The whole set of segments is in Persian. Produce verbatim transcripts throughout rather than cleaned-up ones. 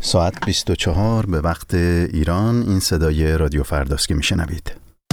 ساعت بیست و چهار به وقت ایران. این صدای رادیو فرداست که میشنوید.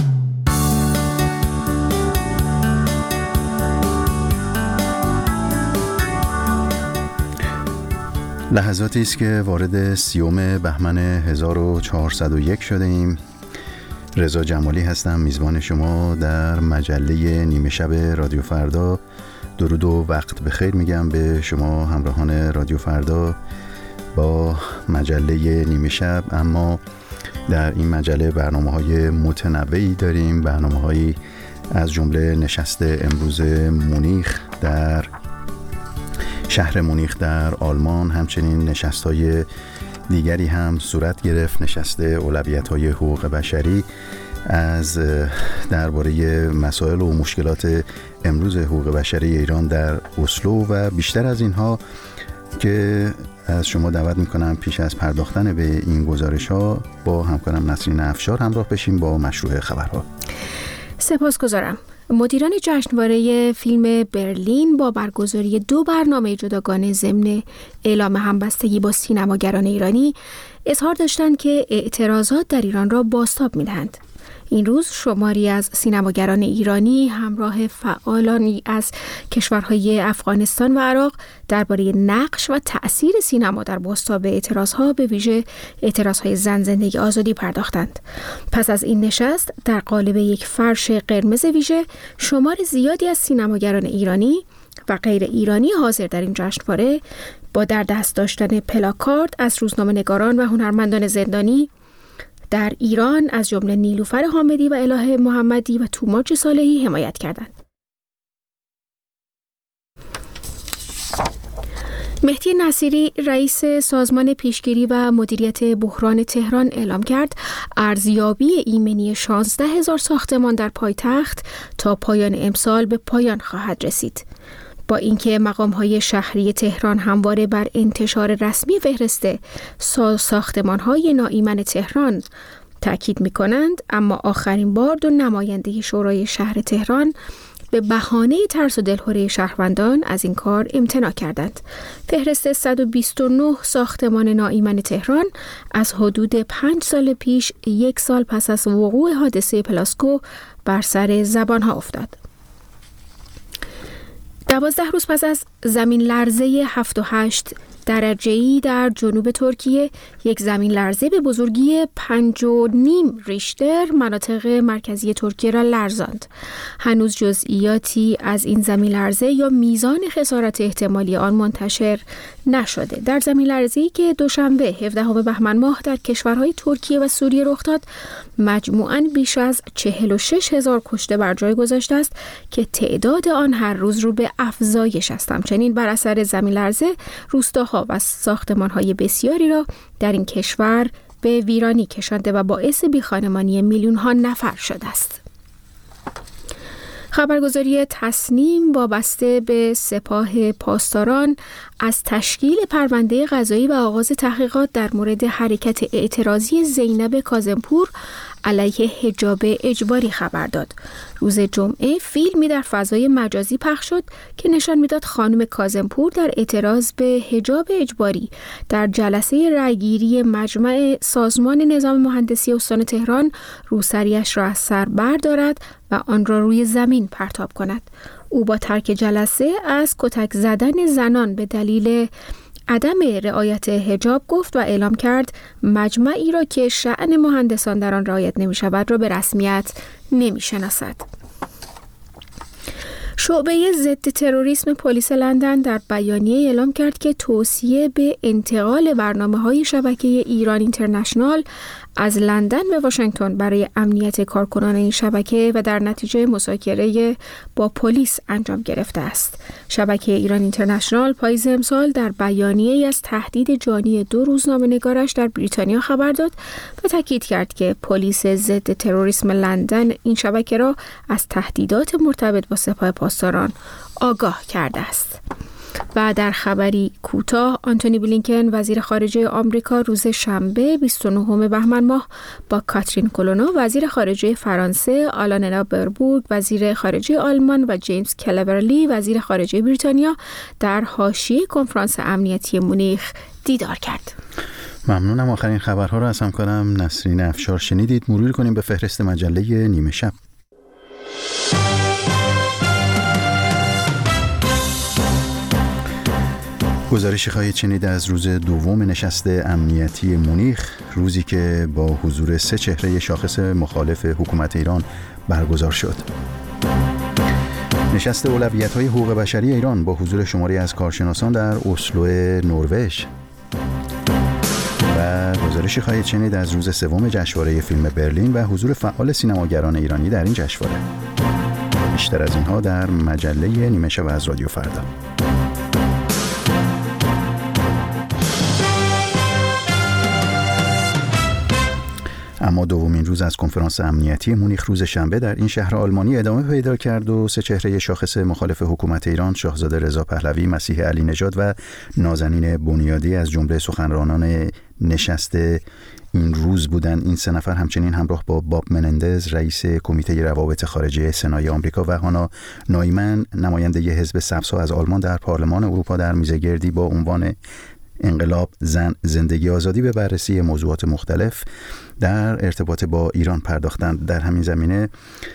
لحظاتی است که وارد سیوم بهمن هزار و چهارصد و یک شده ایم. رضا جمالی هستم، میزبان شما در مجله نیمه شب رادیو فردا. درود و وقت بخیر میگم به شما همراهان رادیو فردا با مجله نیمه شب. اما در این مجله برنامه‌های متنوعی داریم، برنامه‌هایی از جمله نشست امروز مونیخ در شهر مونیخ در آلمان، همچنین نشست‌های دیگری هم صورت گرفت، نشست اولویت‌های حقوق بشری از درباره مسائل و مشکلات امروز حقوق بشری ایران در اسلو و بیشتر از اینها که از شما دعوت میکنم پیش از پرداختن به این گزارش ها با همکارم نسرین افشار همراه بشیم با مشروع خبرها. سپاسگزارم. مدیران جشنواره فیلم برلین با برگزاری دو برنامه جداگانه ضمن اعلام همبستگی با سینماگران ایرانی اظهار داشتند که اعتراضات در ایران را بازتاب می‌دهند. این روز شماری از سینماگران ایرانی همراه فعالانی از کشورهای افغانستان و عراق درباره نقش و تأثیر سینما در بازتاب اعتراضها، به ویژه اعتراضهای زن زندگی آزادی پرداختند. پس از این نشست در قالب یک فرش قرمز ویژه، شمار زیادی از سینماگران ایرانی و غیر ایرانی حاضر در این جشنواره با در دست داشتن پلاکارد از روزنامه‌نگاران و هنرمندان زندانی در ایران از جمله نیلوفر حامدی و الهه محمدی و توماج صالحی حمایت کردند. مهدی نصیری رئیس سازمان پیشگیری و مدیریت بحران تهران اعلام کرد ارزیابی ایمنی شانزده هزار ساختمان در پایتخت تا پایان امسال به پایان خواهد رسید. با اینکه مقام‌های شهری تهران همواره بر انتشار رسمی فهرست ساختمان‌های ناایمن تهران تاکید می‌کنند، اما آخرین بار دو نماینده شورای شهر تهران به بهانه ترس و دلهره شهروندان از این کار امتناع کردند. فهرست صد و بیست و نه ساختمان ناایمن تهران از حدود پنج سال پیش، یک سال پس از وقوع حادثه پلاسکو، بر سر زبان‌ها افتاد. دوازده روز پس از زمین لرزه هفت و هشت درجه‌ای در جنوب ترکیه، یک زمین لرزه به بزرگی پنج و نیم ریشتر مناطق مرکزی ترکیه را لرزاند. هنوز جزئیاتی از این زمین لرزه یا میزان خسارت احتمالی آن منتشر نشده. در زمین لرزه‌ای که دوشنبه هفدهم بهمن ماه در کشورهای ترکیه و سوریه رخ داد، مجموعاً بیش از چهل و شش هزار کشته بر جای گذاشته است که تعداد آن هر روز رو به افزایش است. همچنین بر اثر زمین لرزه روستاها و ساختمان‌های بسیاری را در این کشور به ویرانی کشانده و باعث بیخانمانی میلیون‌ها نفر شده است. خبرگزاری تصنیم وابسته به سپاه پاسداران از تشکیل پرونده قضایی و آغاز تحقیقات در مورد حرکت اعتراضی زینب کاظمپور علیه حجاب اجباری خبر داد. روز جمعه فیلمی در فضای مجازی پخش شد که نشان میداد خانم کاظمپور در اعتراض به حجاب اجباری در جلسه رأیگیری مجمع سازمان نظام مهندسی استان تهران روسریش را از سر بردارد و آن را روی زمین پرتاب کند. او با ترک جلسه از کتک زدن زنان به دلیل عدم رعایت حجاب گفت و اعلام کرد مجمعی را که شأن مهندسان در آن رعایت نمی شود را به رسمیت نمی شناسد. شعبه ضد تروریسم پلیس لندن در بیانیه اعلام کرد که توصیه به انتقال برنامه‌های شبکه ایران اینترنشنال از لندن به واشنگتن برای امنیت کارکنان این شبکه و در نتیجه مذاکره با پلیس انجام گرفته است. شبکه ایران اینترنشنال پاییز امسال در بیانیه‌ای از تهدید جانی دو روزنامه‌نگارش در بریتانیا خبر داد و تاکید کرد که پلیس ضد تروریسم لندن این شبکه را از تهدیدات مرتبط با سپاه پاسداران آگاه کرده است. و در خبری کوتاه، آنتونی بلینکن وزیر خارجه آمریکا روز شنبه بیست و نهم بهمن ماه با کاترین کولونو وزیر خارجه فرانسه، آلاننا بربورگ وزیر خارجه آلمان و جیمز کلورلی وزیر خارجه بریتانیا در حاشیه کنفرانس امنیتی مونیخ دیدار کرد. ممنونم. آخرین خبرها رو از همکارم نسرین افشار شنیدید. مرور کنیم به فهرست مجله نیمه شب. گزارشی خواهید شنید از روز دوم نشست امنیتی مونیخ، روزی که با حضور سه چهره شاخص مخالف حکومت ایران برگزار شد. نشست اولویت‌های حقوق بشری ایران با حضور شماری از کارشناسان در اسلو نروژ. و گزارشی خواهید شنید از روز سوم جشنواره فیلم برلین و حضور فعال سینماگران ایرانی در این جشنواره. بیشتر از اینها در مجله نیمه شب از رادیو فردا. اما دومین روز از کنفرانس امنیتی مونیخ روز شنبه در این شهر آلمانی ادامه پیدا کرد و سه چهره شاخص مخالف حکومت ایران، شاهزاده رضا پهلوی، مسیح علی نژاد و نازنین بنیادی از جمله سخنرانان نشست این روز بودند. این سه نفر همچنین همراه با باب منندز، رئیس کمیته روابط خارجه سنای آمریکا، و هانا نایمن، نماینده حزب سبزها از آلمان در پارلمان اروپا، در میزگردی با عنوان انقلاب، زن، زندگی، آزادی به بررسی موضوعات مختلف در ارتباط با ایران پرداختند. در همین زمینه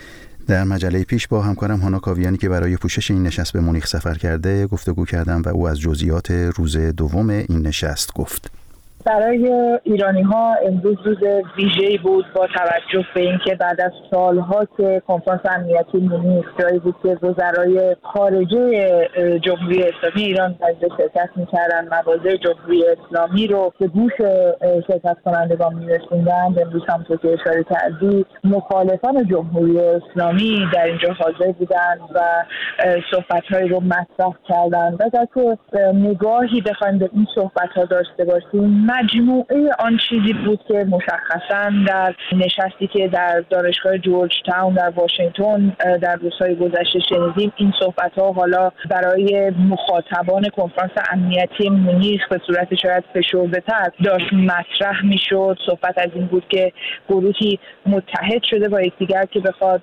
در مجله پیش با همکارم هانا کاویانی که برای پوشش این نشست به مونیخ سفر کرده گفتگو کردم و او از جزئیات روز دوم این نشست گفت. برای ایرانی ها امروز روز ویژه‌ای بود با توجه به اینکه بعد از سالها که کنفرانس امنیتی مونیخ جایی بود که وزرای خارجه جمهوری اسلامی ایران در شرکت می‌کردن، مواضع جمهوری اسلامی رو به گوش شرکت کنندگان می‌رسوندند، امروز همونطور که اشاره کردی مخالفان جمهوری اسلامی در اینجا حاضر بودند و صحبت‌هایی رو مطرح کردند. و اگر که نگاهی بخوایم به این صحبت‌ها داشته باشیم، مجموعه آن چیزی بود که مشخصاً در نشستی که در دانشگاه جورج تاون در واشنگتن در روزهای گذشته شنیدیم، این صحبت‌ها حالا برای مخاطبان کنفرانس امنیتی مونیخ به صورت شاید فشرده‌تر داشت مطرح می‌شد. صحبت از این بود که گروهی متحد شده با یکدیگر که بخواد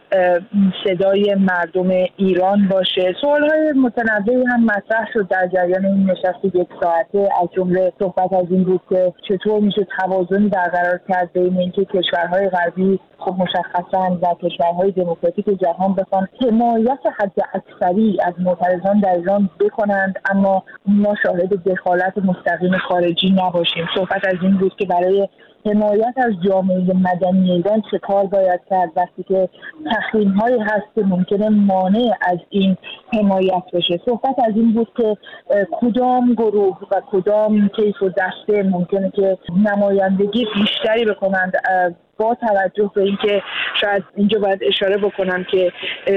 صدای مردم ایران باشه. سوال‌های متنوعی هم مطرح شد در جریان این نشست یک ساعته، از جمله صحبت از این بود که چطور میشه توازنی برقرار کرد بین اینکه کشورهای غربی خب مشخصاً و کشورهای دموکراتیک جهان بخوان حمایت حد اکثری از معترضان در ایران بکنند، اما ما شاهد دخالت مستقیم خارجی نباشیم. صحبت از این بود که برای حمایت از جامعه مدنی ایران چه کار باید کرد وقتی که تحریم‌هایی هست که ممکنه مانع از این حمایت بشه. صحبت از این بود که کدام گروه و کدام کیف و دسته ممکنه که نمایندگی بیشتری بکنند، با توجه به اینکه شاید اینجا باید اشاره بکنم که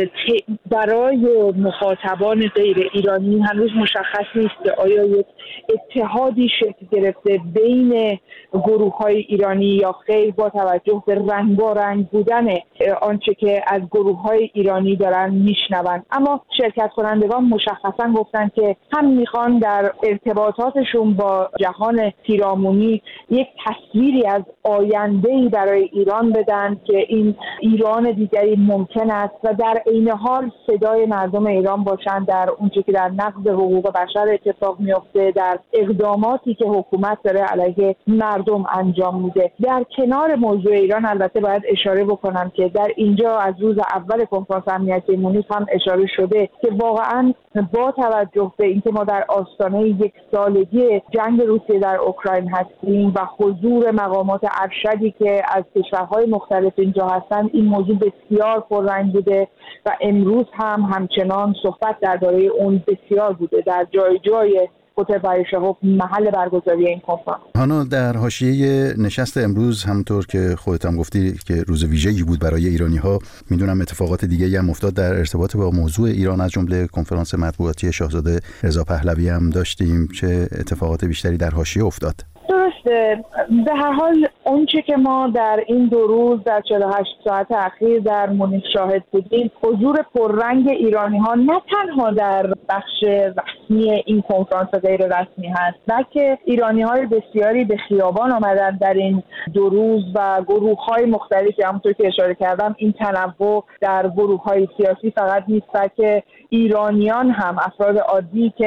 برای مخاطبان غیر ایرانی هنوز مشخص نیست که آیا یک اتحادی شکل گرفته بین گروه‌های ایرانی یا خیر، با توجه به رنگارنگ بودن آنچه که از گروه‌های ایرانی دارن میشنون. اما شرکت کنندگان مشخصا گفتن که هم میخوان در ارتباطاتشون با جهان پیرامونی یک تصویری از آینده‌ای برای ایران بدن که این ایران دیگری ممکن است و در عین حال صدای مردم ایران باشند در اونچه که در نقض حقوق بشر اتفاق میفته، در اقداماتی که حکومت داره علیه مردم انجام میده. در کنار موضوع ایران البته باید اشاره بکنم که در اینجا از روز اول کنفرانس امنیتی مونیخ هم اشاره شده که واقعا با توجه به اینکه ما در آستانه یک سالگی جنگ روسیه در اوکراین هستیم و حضور مقامات ارشدی که از کشورهای مختلف اینجا هستند، این موضوع بسیار پررنگ بوده و امروز هم همچنان صحبت درباره اون بسیار بوده در جای جای هتل بایشهوف محل برگزاری این کنفرانس. هانا، در حاشیه نشست امروز همونطور که خودت هم گفتی که روز ویژه‌ای بود برای ایرانی‌ها، میدونم اتفاقات دیگه‌ای هم افتاد در ارتباط با موضوع ایران، از جمله کنفرانس مطبوعاتی شاهزاده رضا پهلوی هم داشتیم. چه اتفاقات بیشتری در حاشیه افتاد؟ درسته. به هر حال اونچه که ما در این دو روز در چهل و هشت ساعت اخیر در مونیخ شاهد بودیم، حضور پررنگ ایرانی ها نه تنها در بخش رسمی این کنفرانس غیر رسمی هست، بلکه ایرانی های بسیاری به خیابان آمدن در این دو روز و گروه های مختلفی. همونطور که اشاره کردم این تنوع در گروه های سیاسی فقط نیست، بلکه ایرانیان هم، افراد عادی که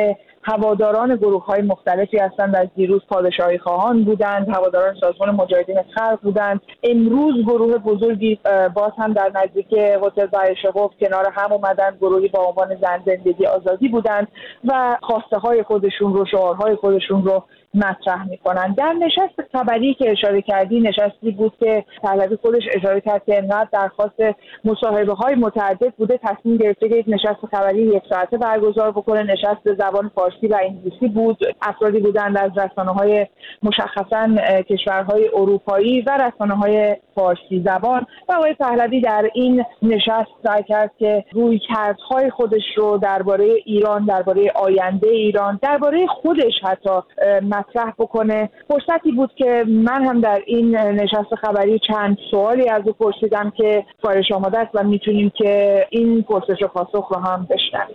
هواداران گروه‌های مختلفی هستند. از دیروز پادشاهی خواهان بودند، هواداران سازمان مجاهدین خلق بودند. امروز گروه بزرگی باز هم در نزدیک هتل بایشقوف کنار هم اومدند، گروهی با عنوان زن زندگی آزادی بودند و خواسته های خودشون رو، شعارهای خودشون رو مطرح میکنن. در نشست خبری که اشاره کردی، نشستی بود که پهلوی خودش اشاره کرد که انقدر درخواست مصاحبه های متعدد بوده تصمیم گرفته که یک نشست خبری یک ساعته برگزار بکنه. نشست به زبان فارسی و انگلیسی بود. افرادی بودند از رسانه‌های مشخصاً کشورهای اروپایی و رسانه‌های فارسی زبان و آقای پهلوی در این نشست سعی کرد که رویکردهای خودش رو درباره ایران، درباره آینده ایران، درباره خودش حتی مطرح بکنه. فرصتی بود که من هم در این نشست خبری چند سوالی از او پرسیدم که کارش آماده است و میتونیم که این پرسش و پاسخ رو هم بشنویم.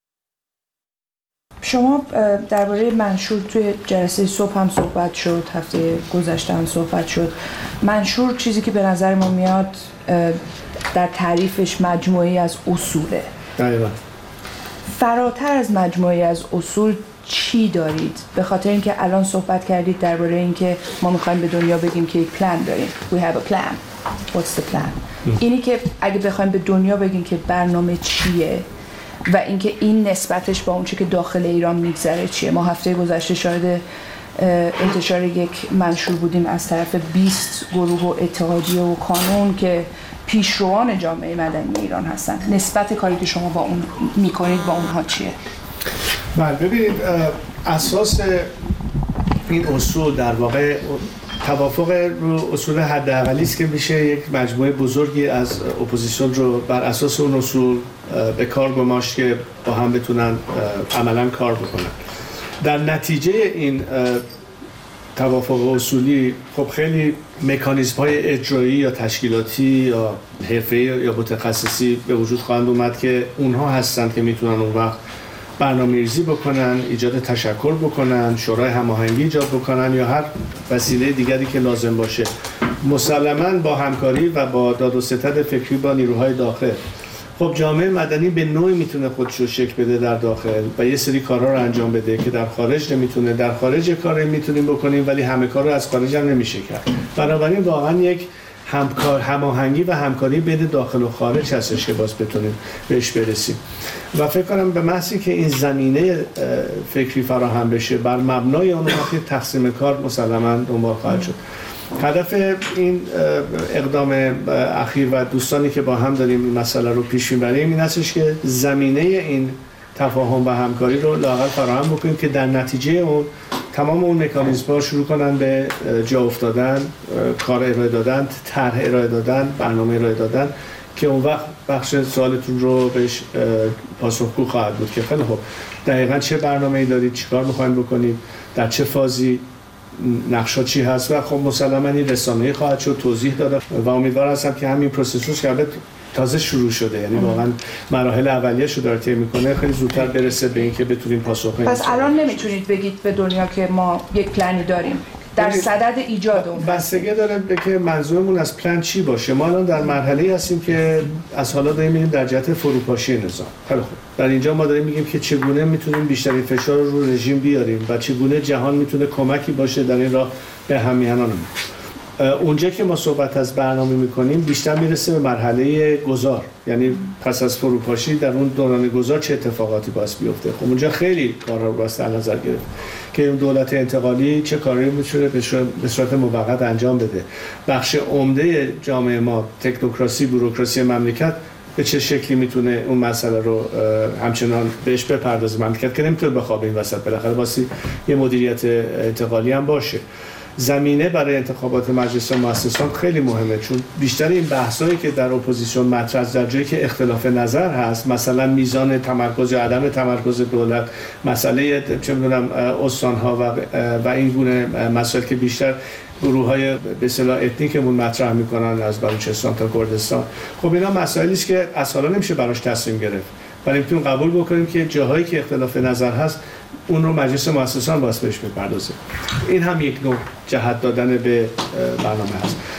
شما درباره منشور توی جلسه صبح هم صحبت شد، هفته گذشته هم صحبت شد. منشور چیزی که به نظر ما میاد در تعریفش مجموعه‌ای از اصوله. دقیقاً. فراتر از مجموعه‌ای از اصول چی دارید؟ به خاطر اینکه الان صحبت کردید درباره اینکه ما می‌خوایم به دنیا بگیم که یک پلان داریم. We have a plan. What's the plan? اینی که اگه بخوایم به دنیا بگیم که برنامه چیه و اینکه این نسبتش با اون چیزی که داخل ایران میگذره چیه. ما هفته گذشته شاهد انتشار یک منشور بودیم از طرف بیست گروه و اتحادیه و کانون که پیشروان جامعه مدنی ایران هستن. نسبت کاری که شما با اون میکنید با اونها چیه؟ بله، ببینید اساس این اصول در واقع توافق رو اصول حداقلی است که میشه یک مجموعه بزرگی از اپوزیسیون رو بر اساس اون اصول به کار گماشت که با هم بتونن عملاً کار بکنن. در نتیجه این توافق اصولی خب خیلی مکانیزم‌های اجرایی یا تشکیلاتی یا حرفه‌ای یا متخصصی به وجود خواهند اومد که اونها هستن که میتونن اون وقت برنامه‌ریزی بکنن، ایجاد تشکر بکنن، شورای هماهنگی ایجاد بکنن یا هر وسیله دیگری که لازم باشه، مسلماً با همکاری و با داد و ستد فکری با نیروهای داخل. خب جامعه مدنی به نوعی میتونه خودش رو شکل بده در داخل و یه سری کارها رو انجام بده که در خارج نمیتونه. در خارج کاری میتونیم بکنیم ولی همه کار رو از خارج هم نمیشه کرد. بنابراین واقعا یک همکار هماهنگی و همکاری بین داخل و خارج هستش که باز بتونیم بهش برسیم و فکر کنم به محضی که این زمینه فکری فراهم بشه بر مبنای اون وقتی تقسیم کار مسلماً دنبال خواهد شد. هدف این اقدام اخیر و دوستانی که با هم داریم این مسئله رو پیش میبریم این هستش که زمینه این تفاهم و همکاری رو لااقل فراهم بکنیم که در نتیجه اون تمام اون مکانیزم‌ها شروع کنن به جا افتادن، کار ارائه دادن، طرح ارائه دادن، برنامه ارائه دادن که اون وقت بخش سوالتون رو بهش پاسخگو خواهد بود که خیلی خوب دقیقاً چه برنامه‌ای دارید، چیکار می‌خواید بکنید، در چه فازی، نقشا چی هست و خب مسلماً این رسانه‌ای خواهد شد توضیح داده و امیدوار هستم که همین پروسس که تازه شروع شده، یعنی واقعا مراحل اولیه‌شو داره طی می‌کنه، خیلی زودتر برسه به اینکه بتونیم پاسخ بدیم. پس الان نمیتونید بگید به دنیا که ما یک پلنی داریم در صدد ایجاد اون. بستگی داره به که منظورمون از پلن چی باشه. ما الان در مرحله‌ای هستیم که از حالا داریم می‌ریم در جهت فروپاشی نظام. خیلی خوب. در اینجا ما داریم میگیم که چگونه میتونیم بیشترین فشار رو رو رژیم بیاریم و چگونه جهان میتونه کمکی باشه در این راه به همیهنانمون. اونجا که ما صحبت از برنامه میکنیم بیشتر میرسه به مرحله گذار، یعنی پس از فروپاشی در اون دوران گذار چه اتفاقاتی باید بیفته. خب اونجا خیلی کارا رو باید در نظر گرفت که اون دولت انتقالی چه کاری میتونه به صورت موقت انجام بده. بخش عمده جامعه ما، تکنوکراسی، بوروکراسی مملکت به چه شکلی میتونه اون مسئله رو همچنان بهش بپردازه. مملکت که نمیتونه بخوابه این وسط، بالاخره واسه یه مدیریت انتقالی هم باشه. زمینه برای انتخابات مجلس مؤسسان خیلی مهمه، چون بیشتر این بحثایی که در اپوزیسیون مطرح در جایی که اختلاف نظر هست، مثلا میزان تمرکز یا عدم تمرکز دولت، مسئله چه میدونم استان‌ها و و این گونه مسائل که بیشتر گروه‌های به اصطلاح اتنیکمون مطرح میکنن از بلوچستان تا کردستان، خب اینا مسائلی است که از حالا نمیشه براش تصمیم گرفت، ولی میتونیم قبول بکنیم که جاهایی که اختلاف نظر هست اون رو مجلس مؤسسان باید بهش بپردازه. این هم یک نوع جهت دادن به برنامه هست.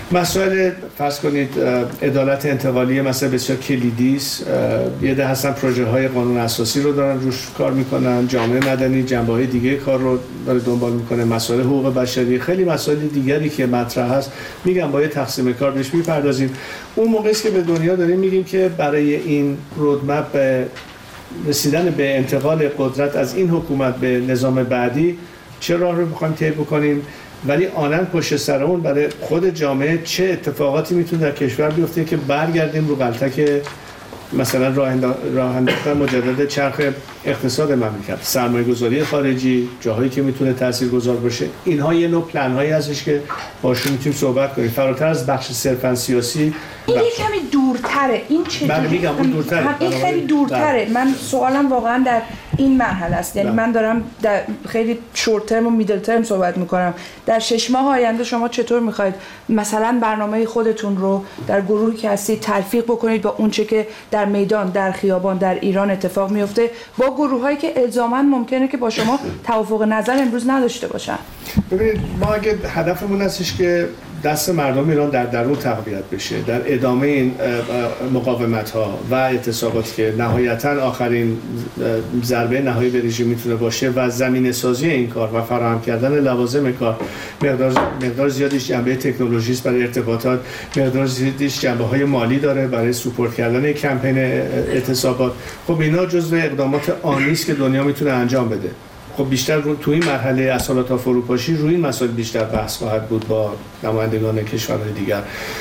مسائل فرض کنید عدالت انتقالی مثلا بسیار کلیدی است. یه ده هستن پروژه های قانون اساسی رو دارن روش کار میکنن، جامعه مدنی جنبه‌های دیگه کار رو داره دنبال میکنه، مسائل حقوق بشری، خیلی مسائل دیگری که مطرح هست. میگم با یه تقسیم کار بهش میپردازیم. اون موقعی که به دنیا داریم میگیم که برای این رودمپ به رسیدن به انتقال قدرت از این حکومت به نظام بعدی چه راه رو میخوایم طی بکنیم، ولی آنن پشت سر اون برای خود جامعه چه اتفاقاتی میتونه در کشور بیفته که برگردیم رو غلطه مثلا راه انداختن مجدد چرخ اقتصاد مملکت، سرمایه گذاری خارجی، جاهایی که میتونه تاثیرگذار باشه. اینها یه نوع پلن هایی هستش که باشون میتونیم صحبت کنیم فراتر از بخش صرفاً سیاسی. این یه کمی دورتره. این چه من میگم اون دورتره. این خیلی دورتره. من سوالم واقعا در این مرحله است. یعنی من دارم در خیلی شورت ترم و میدل ترم صحبت میکنم. در شش ماه آینده شما چطور میخواید مثلا برنامه خودتون رو در گروهی که هستید تلفیق بکنید با اون چه که در میدان، در خیابان، در ایران اتفاق میفته با گروهایی که الزاما ممکنه که با شما توافق نظر امروز نداشته باشن؟ ببینید ما اگه هدفمون هستش که دست مردم ایران در درون تقویت بشه در ادامه این مقاومت ها و اعتصاباتی که نهایتا آخرین ضربه نهایی به رژیم میتونه باشه و زمینه سازی این کار و فراهم کردن لوازم کار، مقدار مقدار زیادیش جنبه تکنولوژی است برای ارتباطات، مقدار زیادیش جنبه های مالی داره برای سپورت کردن کمپین اعتصابات. خب اینا جزو اقدامات آنی است که دنیا میتونه انجام بده. خب بیشتر رو تو این مرحله اصالت تا فروپاشی روی این مسائل بیشتر بحث خواهد بود با نمایندگان کشورهای دیگر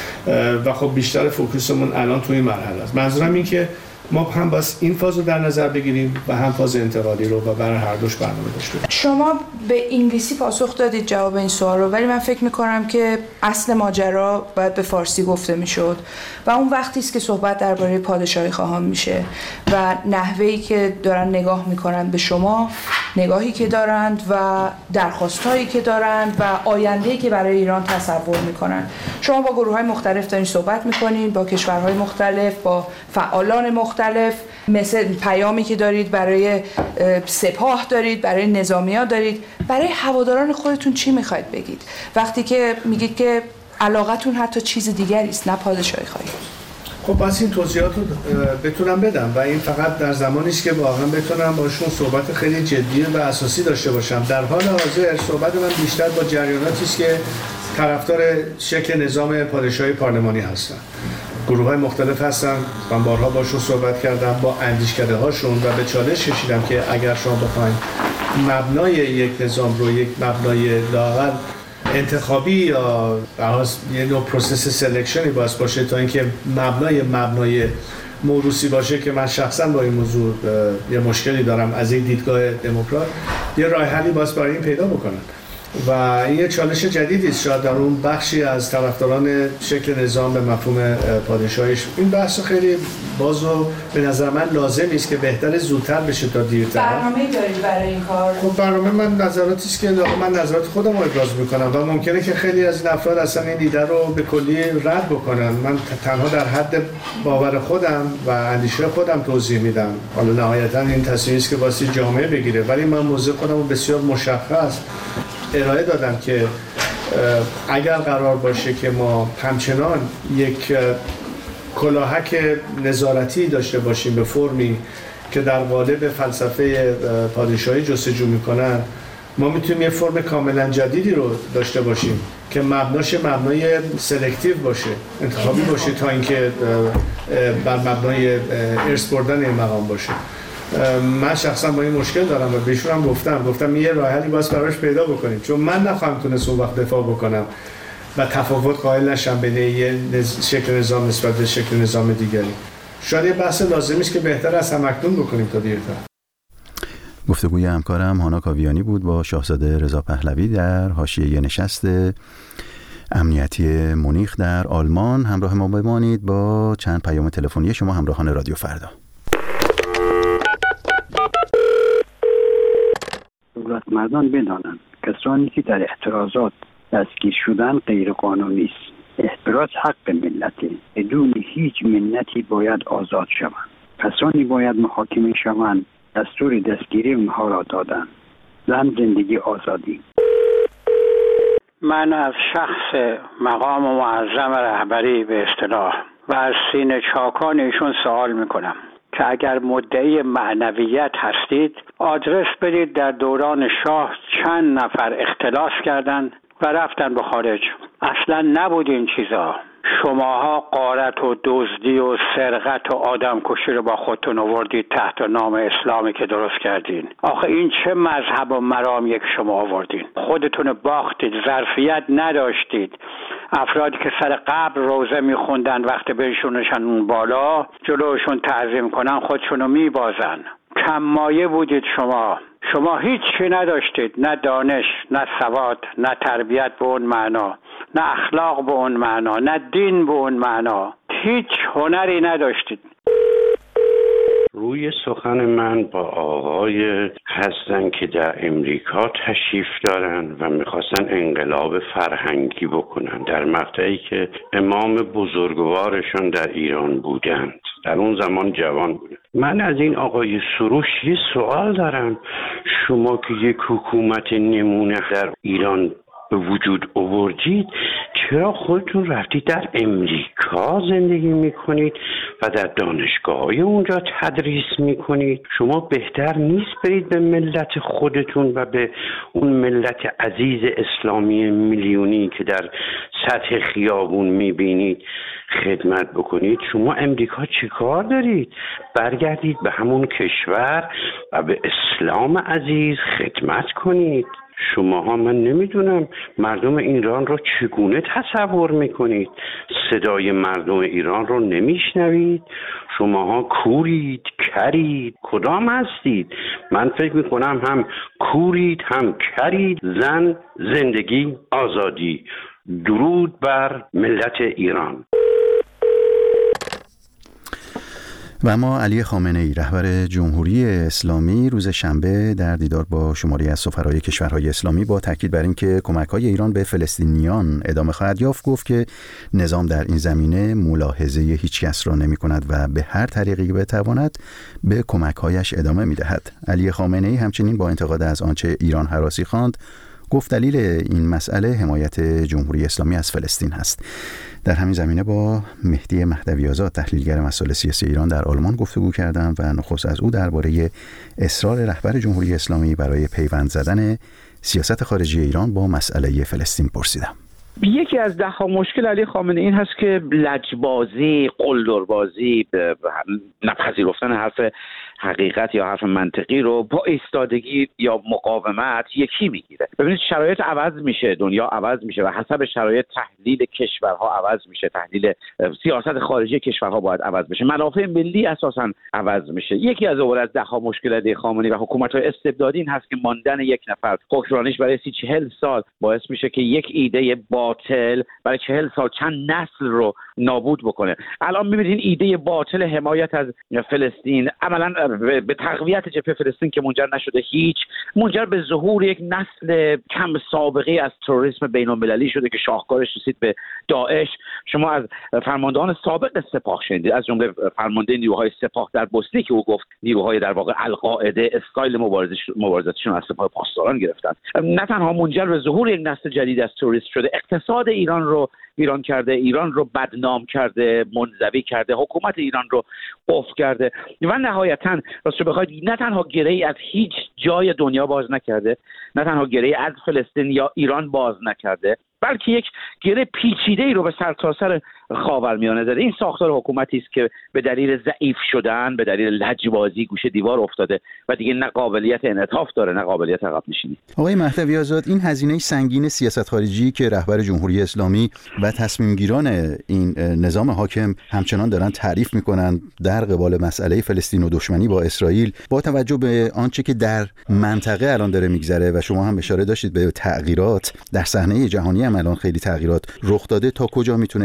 و خب بیشتر فوکوسمون الان تو این مرحله است. منظورم این که ما هم باز این فاز رو در نظر بگیریم و هم فاز انتقالی رو و برای هر دوش برنامه داشته باشیم. شما به انگلیسی پاسخ دادید جواب این سوال رو، ولی من فکر می‌کنم که اصل ماجرا باید به فارسی گفته میشد و اون وقتی است که صحبت درباره پادشاهی خواهان میشه و نحوهی که دارن نگاه میکنن به شما، نگاهی که دارند و درخواستایی که دارند و آینده‌ای که برای ایران تصور میکنن. شما با گروه‌های مختلف دارین صحبت میکنین، با کشورهای مختلف، با فعالان مختلف، مثل پیامی که دارید برای سپاه دارید، برای نظامی‌ها دارید. برای هواداران خودتون چی میخواید بگید وقتی که میگید که علاقتون حتی چیز دیگری است نه پادشاهی خواهی؟ خب بس این توضیحات رو بتونم بدم و این فقط در زمانی است که واقعا بتونم باشون صحبت خیلی جدی و اساسی داشته باشم. در حال حاضر صحبت من بیشتر با جریاناتی است که طرفدار شکل نظام پادشاهی پارلمانی هستن. گروه‌های مختلف هستن، من بارها باشون صحبت کردم، با اندیشکده هاشون و به چالش کشیدم که اگر شما بخواید مبنای یک نظام رو یک مبنای لااقل انتخابی یا بحث یه نوع پروسس سلکشنی باید باشه تا اینکه مبنای مبنای موروثی باشه که من شخصا با این موضوع یه مشکلی دارم از یک دیدگاه دموکرات، یه راه حلی باید برای این پیدا بکنن و این یه چالش جدیدی است شاید در اون بخشی از طرفداران شکل نظام به مفهوم پادشاهیش. این بحث خیلی باز و به نظر من لازمی است که بهتر زودتر بشه تا دیرتر. برنامه‌ای دارید برای این کار؟ خب برنامه من نظراتی است که من نظرات خودم رو ابراز میکنم و ممکنه که خیلی از این افراد اصلا این ایده رو به کلی رد بکنن. من تنها در حد باور خودم و اندیشه خودم توضیح میدم. حالا نهایتا این تصمیمی است که واسه جامعه بگیره، ولی من موضوع خودم رو بسیار مشخص ارائه دادم که اگر قرار باشه که ما همچنان یک کلاهک نظارتی داشته باشیم به فرمی که در قالب فلسفه پادشاهی جستجو میکنن، ما میتونیم یه فرم کاملا جدیدی رو داشته باشیم که مبناش مبنای سلکتیو باشه، انتخابی باشه تا اینکه بر مبنای ارث بردن این مقام باشه. من شخصا با این مشکل دارم و بهشون هم گفتم گفتم یه راه حلی باید براش پیدا بکنیم، چون من نخواهم تونست اون وقت دفاع بکنم و تفاوت قائل نشم بین یه شکل نظام نسبت به شکل نظام دیگری. شاید یه بحث لازمی است که بهتر از همکنون بکنیم تا دیرتر. گفتگوی همکارم هانا کاویانی بود با شاهزاده رضا پهلوی در حاشیه نشست امنیتی مونیخ در آلمان. همراه ما بمانید با چند پیام تلفنی شما همراهان رادیو فردا. دولتمردان بدانند کسانی که در اعتراضات دستگیر شدن غیر قانونی است. احتراز حق ملت، بدون هیچ منتی باید آزاد شوند. کسانی باید محاکمه شوند دستور دستگیری اونها را دادند. زن، زندگی، آزادی. من از شخص مقام معظم رهبری به اصطلاح و از سینه چاکان ایشون سوال میکنم که اگر مدعی معنویت هستید آدرس بدید در دوران شاه چند نفر اختلاس کردند و رفتن به خارج. اصلا نبود این چیزا. شماها غارت و دزدی و سرقت و آدم کشی رو با خودتون آوردید تحت نام اسلامی که درست کردین. آخه این چه مذهب و مرامی که شما آوردین؟ خودتون باختید، ظرفیت نداشتید. افرادی که سر قبر روزه میخوندن وقتی بهشونشن اون بالا جلوشون تعظیم کنن خودشونو میبازن. کم مایه بودید شما. شما هیچ چی نداشتید، نه دانش، نه سواد، نه تربیت به اون معنا، نه اخلاق به اون معنا، نه دین به اون معنا. هیچ هنری نداشتید. روی سخن من با آقای هستن که در امریکا تشریف دارن و میخواستن انقلاب فرهنگی بکنن در مقطعی که امام بزرگوارشون در ایران بودند. در اون زمان جوان بودن. من از این آقای سروش یه سوال دارم. شما که یک حکومت نمونه در ایران به وجود آوردید، چرا خودتون رفتید در امریکا زندگی میکنید و در دانشگاه‌های اونجا تدریس میکنید؟ شما بهتر نیست برید به ملت خودتون و به اون ملت عزیز اسلامی میلیونی که در سطح خیابون میبینید خدمت بکنید؟ شما امریکا چی کار دارید؟ برگردید به همون کشور و به اسلام عزیز خدمت کنید. شماها من نمیدونم مردم ایران رو چگونه تصور میکنید؟ صدای مردم ایران رو نمیشنوید؟ شماها کورید، کرید، کدام هستید؟ من فکر میکنم هم کورید هم کرید. زن، زندگی، آزادی. درود بر ملت ایران. و اما علی خامنه ای رهبر جمهوری اسلامی روز شنبه در دیدار با شماری از سفرای کشورهای اسلامی با تاکید بر اینکه کمک‌های ایران به فلسطینیان ادامه خواهد یافت گفت که نظام در این زمینه ملاحظه هیچ کس را نمی‌کند و به هر طریقی بتواند به کمک‌هایش ادامه می‌دهد. علی خامنه ای همچنین با انتقاد از آنچه ایران هراسی خواند گفت دلیل این مسئله حمایت جمهوری اسلامی از فلسطین هست. در همین زمینه با مهدی مهدوی آزاد تحلیلگر مسائل سیاسی ایران در آلمان گفتگو کردم و نخست از او درباره اصرار رهبر جمهوری اسلامی برای پیوند زدن سیاست خارجی ایران با مسئله فلسطین پرسیدم. یکی از ده ها مشکل علی خامنه این هست که لجبازی، قلدربازی، نپذیرفتن حرف حقیقت یا حرف منطقی رو با ایستادگی یا مقاومت یکی میگیره. ببینید شرایط عوض میشه، دنیا عوض میشه و حسب شرایط تحلیل کشورها عوض میشه، تحلیل سیاست خارجی کشورها باید عوض بشه، منافع ملی اساسا عوض میشه. یکی از اول از ده ها مشکل علی خامنه‌ای و حکومت‌های استبدادی این هست که ماندن یک نفر حکمرانیش برای سی چهل سال باعث میشه که یک ایده باطل برای چهل سال چند نسل رو نابود بکنه. الان می‌بینید این ایده باطل حمایت از فلسطین عملاً به تقویت جبهه فلسطین که منجر نشده هیچ، منجر به ظهور یک نسل کم سابقه از تروریسم بین‌المللی شده که شاهکارش رسید به داعش. شما از فرماندهان سابق سپاه شنیدید، از جمله فرمانده نیروهای سپاه در بوسنی که او گفت نیروهای در واقع القاعده اسکایل مبارزتشون از سپاه پاسداران گرفتن. نه تنها منجر به ظهور یک نسل جدید از تروریست شده، اقتصاد ایران رو ویران کرده، ایران رو بدنام کرده، منزوی کرده، حکومت ایران رو قفل کرده و نهایتاً راستش بخواید نه تنها گره‌ای از هیچ جای دنیا باز نکرده، نه تنها گره‌ای از فلسطین یا ایران باز نکرده، بلکه یک گره پیچیده‌ای رو به سرتاسر خاورمیانه زده. این ساختار حکومتی است که به دلیل ضعیف شدن، به دلیل لجبازی گوشه دیوار افتاده و دیگه نه قابلیت انعطاف داره نه قابلیت عقب نشینی. آقای مهدوی آزاد، این هزینه سنگین سیاست خارجی که رهبر جمهوری اسلامی و تصمیم گیران این نظام حاکم همچنان دارن تعریف میکنن در قبال مسئله فلسطین و دشمنی با اسرائیل، با توجه به آنچه که در منطقه الان داره میگذره و شما هم اشاره داشتید به تغییرات در صحنه جهانی هم الان خیلی تغییرات رخ داده، تا کجا میتونه ادامه پیدا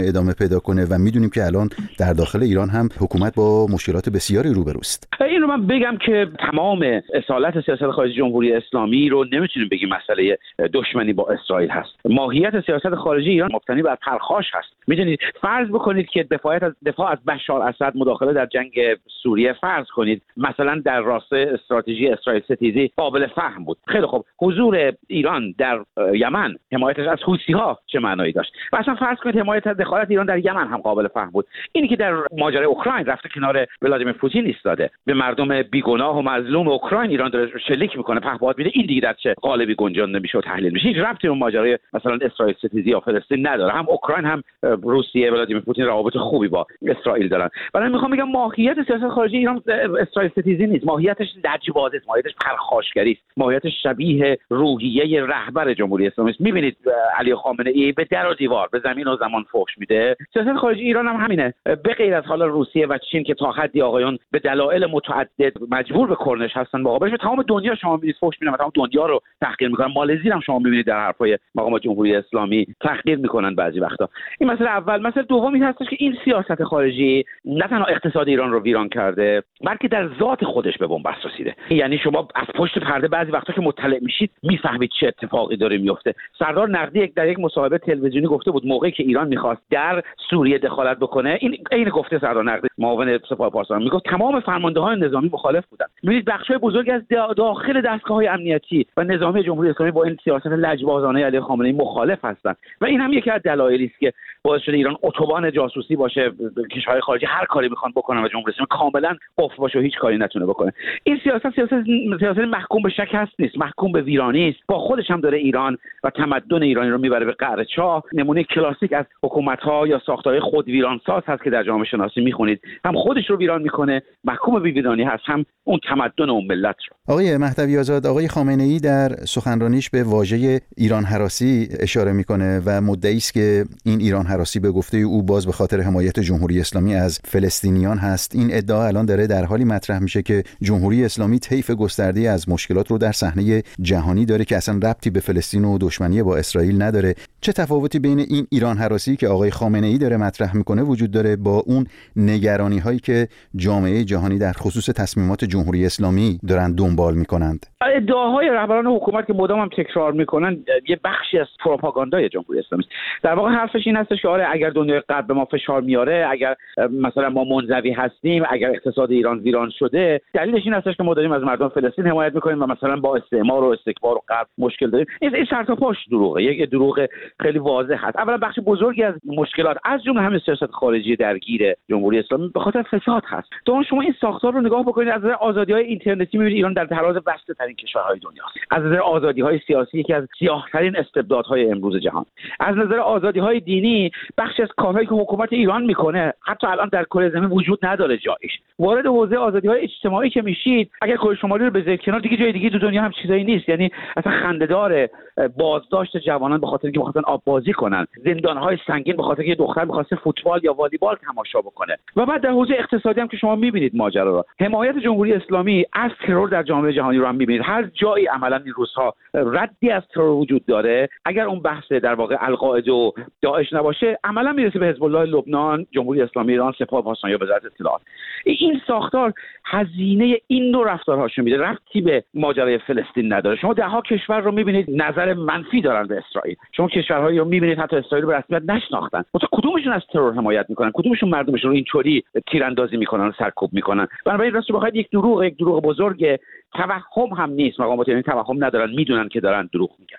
پیدا کنه و میدونیم که الان در داخل ایران هم حکومت با مشکلات بسیاری روبروست. این رو من بگم که تمام اصالت سیاست خارجی جمهوری اسلامی رو نمیتونیم بگیم مسئله دشمنی با اسرائیل هست. ماهیت سیاست خارجی ایران مبتنی بر پرخاش هست. میدونید فرض بکنید که دفاع از دفاع از بشار اسد، مداخله در جنگ سوریه، فرض کنید مثلا در راستای استراتژی اسرائیل ستیزی قابل فهم بود. خیلی خوب، حضور ایران در یمن، حمایتش از حوثی‌ها چه معنایی داشت؟ و اصلا فرض کنید حمایت از دخالت ایران در یمن هم قابل فهم بود. اینی که در ماجرای اوکراین رفته کنار ولادیمیر پوتین ایستاده، به مردم بیگناه و مظلوم اوکراین ایران داره شلیک میکنه، پهپاد میده، این دیگه در چه قالبی گنجانده میشه و تحلیل میشه؟ هیچ ربطی به ماجرای مثلا اسرائیل ستیزی یا فلسطین نداره. هم اوکراین هم روسیه، ولادیمیر پوتین روابط خوبی با اسرائیل دارن. برای میخوام بگم ماهیت سیاست خارجی ایران اسرائیل ستیزی نیست، ماهیتش لجبازی است، ماهیتش پرخاشگری است، ماهیتش شبیه روحیه رهبر جمهوری اسلامی است. میبینید علی خامنه ای به در و دیوار به زمین و زمان فحش میده. سیاست خارجی ایران هم همینه، به غیر از حالا روسیه و چین که تا حدی آقایان به دلایل متعدد مجبور به کرنش هستن مقابلش، تمام دنیا شما میبینید فحش میدن، تمام دنیا رو تحقیر میکنن. مالزی هم شما میبینید در حرفای مقامات جمهوری اسلامی تحقیر میکنن بعضی وقتا. این مسئله اول. مسئله دومی هستش که این سیاست خارجی نه تنها اقتصاد ایران رو ویران کرده، بلکه در ذات خودش به بنبست رسیده. یعنی شما از پشت پرده بعضی وقتا که مطلع میشید میفهمید چه اتفاقی داره میفته. سردار نقدی در یک مصاحبه تلویزیونی گفته بود موقعی که ایران میخواست در سوریه دخالت بکنه، این عین گفته سردار نقدی، معاون سپاه پاسداران، میگفت تمام فرماندهان نظامی مخالف بودن. میبینید بخشای بزرگی از داخل دستگاه‌های امنیتی و نظامی جمهوری اسلامی با این سیاست لجبازانه علی خامنه‌ای مخالف هستند و این هم یکی از دلایلی است که باعث شده ایران اتوبان جاسوسی باشه، کشورهای خارجی هر کاری میخوان بکنن و جمهوری اسلامی کاملا قفل باشه و هیچ کاری نتونه بکنه. این سیاست سیاست سیاست محکوم به شکست نیست، محکوم به ویرانی است. با خودش هم داره ایران و تمدن ایرانی رو میبره به قعر چاه. نمونه کلاسیک از حکومت‌ها یا ساختارهای خود ویرانساز هست که در جامعه شناسی میخونید، هم خودش رو ویران میکنه، محکوم به ویرانی هست، هم اون تمدن و ملت رو. آقای مهدوی آزاد، آقای خامنه‌ای در سخنرانیش به واژه ایران هراسی اشاره میکنه و مدعی است که این ایران هراسی به گفته او باز به خاطر حمایت جمهوری اسلامی از فلسطینیان هست. این ادعا الان داره در حالی مطرح میشه که جمهوری اسلامی طیف گسترده‌ای از مشکلات رو در صحنه جهانی داره که اصلا ربطی به فلسطین و دشمنی با اسرائیل نداره. چه تفاوتی بین این ایران هراسی که آقای خامنه‌ای داره مطرح میکنه وجود داره با اون نگرانی هایی که جامعه جهانی در خصوص تصمیمات جمهوری اسلامی دارن دنبال میکنند؟ ادعاهای رهبران حکومت که مدام هم تکرار میکنن یه بخشی از پروپاگاندای جمهوری اسلامی است. در واقع حرفش این هستش که آره اگر دنیای غرب به ما فشار میاره، اگر مثلا ما منزوی هستیم، اگر اقتصاد ایران ویران شده، دلیلش این هستش که ما داریم از مردم فلسطین حمایت میکنیم و مثلا با استعمار و استکبار و غرب مشکل داریم. این سر پاش دروغه، یک دروغ خیلی واضح هست. اولا بخش بزرگی از مشکلات از جمله همین سیاست خارجی درگیر جمهوری اسلامی به خاطر فساد هست. دوم شما این ساختار رو نگاه بکنید، از نظر آزادی‌های اینترنتی می‌بینید ایران در تراز وسط‌ترین کشورهای دنیاست. از نظر آزادی‌های سیاسی یکی از سیاه‌ترین استبدادهای امروز جهان. از نظر آزادی‌های دینی بخشی از کارهایی که حکومت ایران میکنه حتی الان در کره زمین وجود نداره جایش. وارد حوزه آزادی‌های اجتماعی که میشید، اگر کره شمالی رو بذارید کنار، دیگه جای دیگه تو دنیا هم چیزایی نیست. یعنی اصلا خنده‌دار بازداشت جوانان به خاطر اینکه می‌خواستن آب بازی کنن، زندان‌های سنگین به خاطر اینکه دختر می‌خواسته فوتبال یا والیبال تماشا بکنه. و بعد در حوزه اقتصادی هم که شما می‌بینید ماجرا رو، حمایت جمهوری اسلامی از ترور در جامعه جهانی رو هم می‌بینید. هر جایی عملاً این روزها ردی از ترور وجود داره، اگر اون بحث در واقع القاعده و داعش نباشه، عملاً میرسه به حزب الله لبنان، جمهوری اسلامی ایران، سپاه پاسداران یا وزارت اطلاعات. این ساختار هزینه این نوع رفتارهاشو میده، ربطی به ماجرای فلسطین نداره. شما ده‌ها کشور رو می‌بینید نظر منفی دارن به اسرائیل. شما کشورهایی رو می‌بینید حتی اسرائیل رو به رسمیت نشناختن. مثلا کدومشون از ترور حمایت میکنن؟ کدومشون مردمشون رو اینطوری تیراندازی میکنن و سرکوب میکنن؟ بنابراین راستش بخواید یک دروغ یک دروغ بزرگ، توهم هم نیست. مقامات یعنی توهم ندارن، میدونن که دارن دروغ میگن.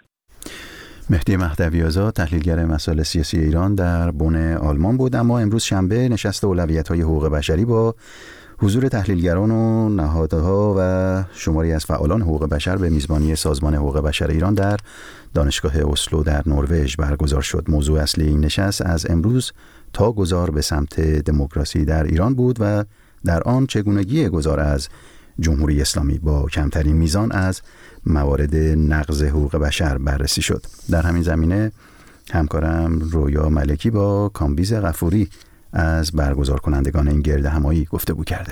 مهدی مهدوی آزاد، تحلیلگر مسائل سیاسی ایران در بن آلمان بود. اما امروز شنبه نشست اولویت‌های حقوق بشری با حضور تحلیلگران و نهادها و شماری از فعالان حقوق بشر به میزبانی سازمان حقوق بشر ایران در دانشگاه اسلو در نروژ برگزار شد. موضوع اصلی این نشست از امروز تا گذار به سمت دموکراسی در ایران بود و در آن چگونگی گذار از جمهوری اسلامی با کمترین میزان از موارد نقض حقوق بشر بررسی شد. در همین زمینه همکارم رویا ملکی با کامبیز غفوری از برگزار کنندگان این گرد همایی گفتگو کرده.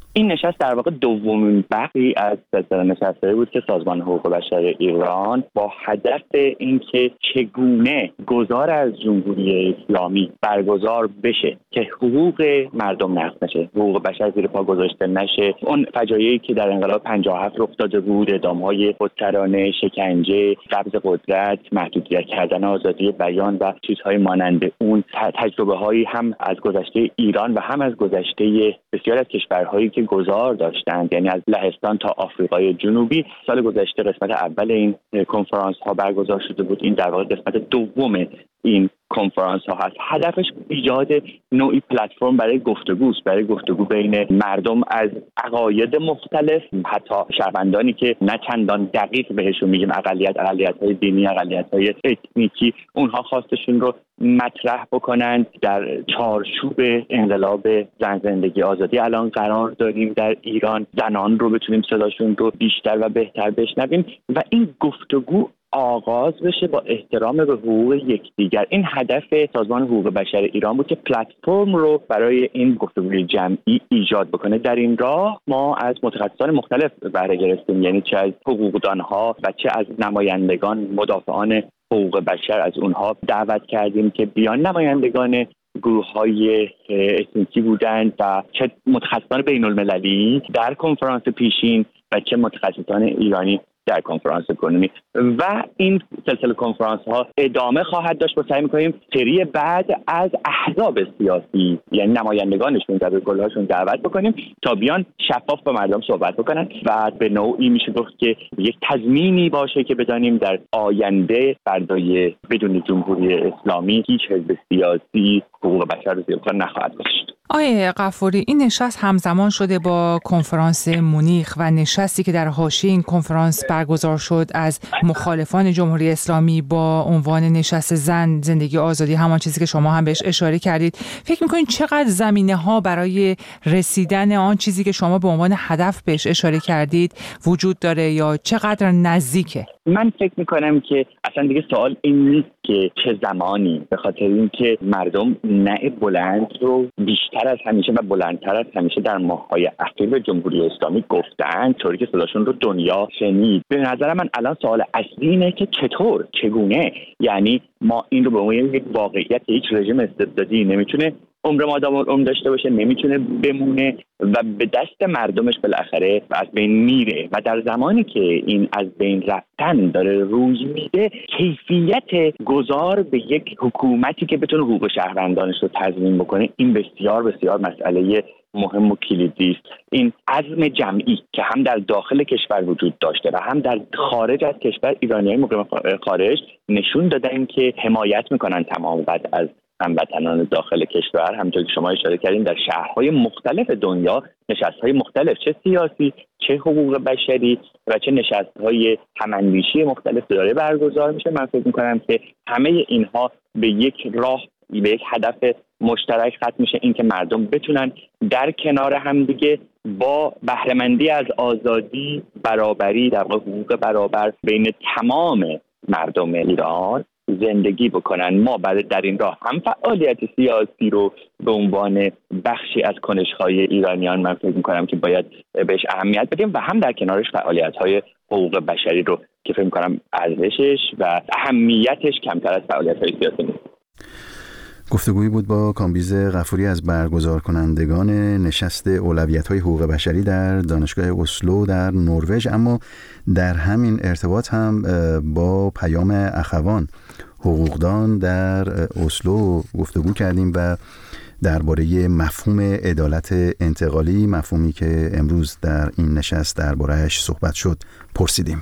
این نشست در واقع دومین بخشی از سلسله نشست‌هایی بود که سازمان حقوق بشر ایران با هدف اینکه چگونه گذار از جمهوری اسلامی برگزار بشه که حقوق مردم نقض نشه، حقوق بشر زیر پا گذاشته نشه، اون فجایعی که در انقلاب پنجاه و هفت رخ داده بود، اعدام‌های خودسرانه، شکنجه، قبض قدرت، محدودیت کردن آزادی بیان و چیزهای مانند اون، تجربه‌هایی هم از گذشته ایران و هم از گذشته بسیار از کشورهایی که گذار داشتند، یعنی از لهستان تا آفریقای جنوبی. سال گذشته قسمت اول این کنفرانس ها برگزار شده بود. این در واقع قسمت دوم این کنفرانس ها هست. هدفش ایجاد نوعی پلتفرم برای گفتگوست، برای گفتگو بین مردم از عقاید مختلف، حتی شهروندانی که نه چندان دقیق بهشون میگیم اقلیت، اقلیت‌های دینی، اقلیت‌های اتنیکی، اونها خواستشون رو مطرح بکنند. در چارچوب انقلاب زن زندگی آزادی الان قرار داریم در ایران، زنان رو بتونیم صداشون رو بیشتر و بهتر بشنویم و این گفتگو آغاز بشه با احترام به حقوق یکدیگر. این هدف سازمان حقوق بشر ایران بود که پلتفرم رو برای این گفتگوی جمعی ایجاد بکنه. در این راه ما از متخصصان مختلف بهره گرفتیم، یعنی چه از حقوقدانها و چه از نمایندگان مدافعان حقوق بشر، از اونها دعوت کردیم که بیان نمایندگان گروه‌های اتنیکی بودند و چه متخصصان بین‌المللی در کنفرانس پیشین و چه متخصصان ایرانی در کنفرانس کنونی. و این سلسله کنفرانس ها ادامه خواهد داشت. با سعی می‌کنیم سری بعد از احزاب سیاسی، یعنی نمایندگانشون در گلهاشون دعوت بکنیم تا بیان شفاف با مردم صحبت بکنن و به نوعی میشه گفت که یک تضمینی باشه که بدانیم در آینده فردای بدون جمهوری اسلامی هیچ حزب سیاسی حقوق بشر رو زیر پا نخواهد داشت. آقای غفوری، این نشست همزمان شده با کنفرانس مونیخ و نشستی که در حاشیه این کنفرانس برگزار شد از مخالفان جمهوری اسلامی با عنوان نشست زن زندگی آزادی، همان چیزی که شما هم بهش اشاره کردید. فکر می‌کنید چقدر زمینه‌ها برای رسیدن آن چیزی که شما به عنوان هدف بهش اشاره کردید وجود داره یا چقدر نزدیکه؟ من فکر میکنم که اصلا دیگه سوال این نیست که چه زمانی، به خاطر اینکه مردم نه بلند رو بیشتر از همیشه و بلندتر از همیشه در ماه‌های اخیر به جمهوری اسلامی گفتن، طوری که صداشون رو دنیا شنید. به نظر من الان سوال اصلی اینه که چطور، چگونه، یعنی ما این رو به عنوان یک واقعیت، هیچ رژیم استبدادی نمیتونه عمر مادام العمر داشته باشه، نمیتونه بمونه و به دست مردمش بالاخره از بین میره و در زمانی که این از بین رفتن داره روی میده، کیفیت گذار به یک حکومتی که بتونه حقوق شهروندانش رو تضمین بکنه، این بسیار بسیار مسئله مهم و کلیدی است. این عزم جمعی که هم در داخل کشور وجود داشته و هم در خارج از کشور، ایرانیای مقیم خارج نشون دادن که حمایت میکنن تمام قد از هموطنان داخل کشور. همونطور که شما اشاره کردین در شهرهای مختلف دنیا نشست‌های مختلف، چه سیاسی، چه حقوق بشری و چه نشست‌های هم‌اندیشی مختلف داره برگزار میشه. من فکر می‌کنم که همه اینها به یک راه، به یک هدف مشترک ختم میشه، این که مردم بتونن در کنار هم دیگه با بهره‌مندی از آزادی، برابری، در واقع حقوق برابر بین تمام مردم ایران زندگی بکنن. ما بعد در این راه هم فعالیت سیاسی رو به عنوان بخشی از کنش‌های ایرانیان من فکر می‌کنم که باید بهش اهمیت بدیم و هم در کنارش فعالیت‌های حقوق بشری رو که فکر می‌کنم ارزشش و اهمیتش کمتر از فعالیت‌های سیاسی نیست. گفتگویی بود با کامبیز غفوری از برگزار کنندگان نشست اولویت‌های حقوق بشری در دانشگاه اسلو در نروژ. اما در همین ارتباط هم با پیام اخوان حقوقدان در اسلو گفتگو کردیم و درباره مفهوم عدالت انتقالی، مفهومی که امروز در این نشست درباره‌اش صحبت شد، پرسیدیم.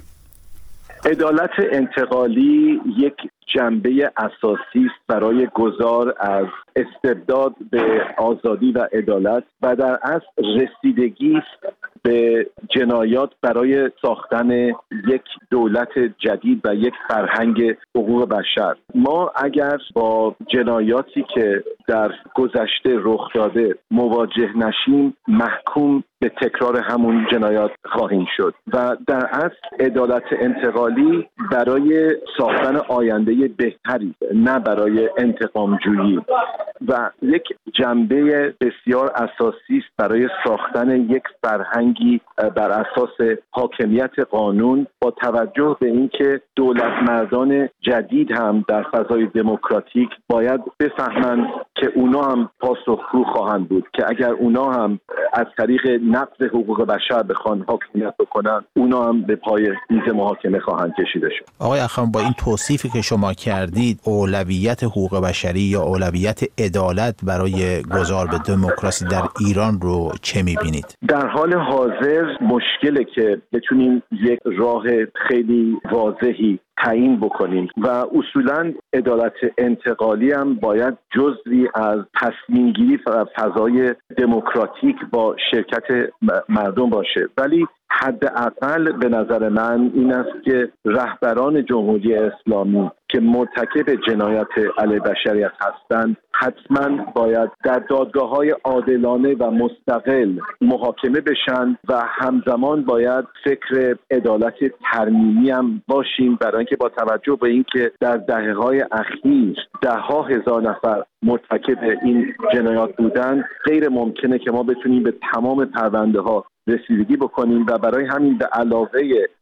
عدالت انتقالی یک جنبه اساسی است برای گذار از استبداد به آزادی و عدالت و در اصل رسیدگی است به جنایات برای ساختن یک دولت جدید و یک فرهنگ حقوق بشر. ما اگر با جنایاتی که در گذشته رخ داده مواجه نشیم، محکوم به به تکرار همون جنایات خواهیم شد و در اصل عدالت انتقالی برای ساختن آینده بهتری نه برای انتقام جویی و یک جنبه بسیار اساسی است برای ساختن یک فرهنگی بر اساس حاکمیت قانون با توجه به اینکه دولت مردان جدید هم در فضای دموکراتیک باید بفهمند که اونا هم پاسخگو خواهند بود که اگر اونا هم از طریق نقض حقوق بشر بخوان حاکمیت بکنن اونا هم به پای میز محاکمه خواهند کشیده شد. آقای اخوان، با این توصیفی که شما کردید اولویت حقوق بشری یا اولویت عدالت برای گذار به دموکراسی در ایران رو چه می‌بینید؟ در حال حاضر مشکله که بتونیم یک راه خیلی واضحی تعیین بکنیم و اصولاً عدالت انتقالی هم باید جزئی از تصمیم گیری و فضای دموکراتیک با شرکت مردم باشه، ولی حداقل به نظر من این است که رهبران جمهوری اسلامی که مرتکب جنایت علیه بشریت هستند حتما باید در دادگاه‌های عادلانه و مستقل محاکمه بشن و همزمان باید فکر عدالت ترمیمی هم باشیم، برای اینکه با توجه به اینکه در دهه‌های اخیر ده‌ها هزار نفر مرتکب این جنایات بودن غیر ممکنه که ما بتونیم به تمام پرونده‌ها رسیدگی بکنیم و برای همین به علاوه